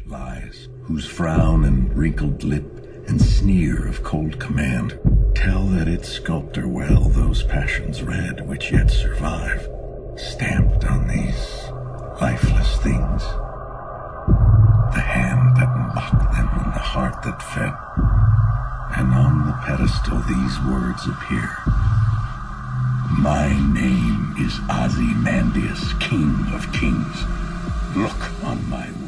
lies, whose frown and wrinkled lip and sneer of cold command tell that its sculptor well those passions read which yet survive, stamped on these lifeless things. The hand that mocked them and the heart that fed, and on the pedestal these words appear: My name is Ozymandias, King of Kings. Look on my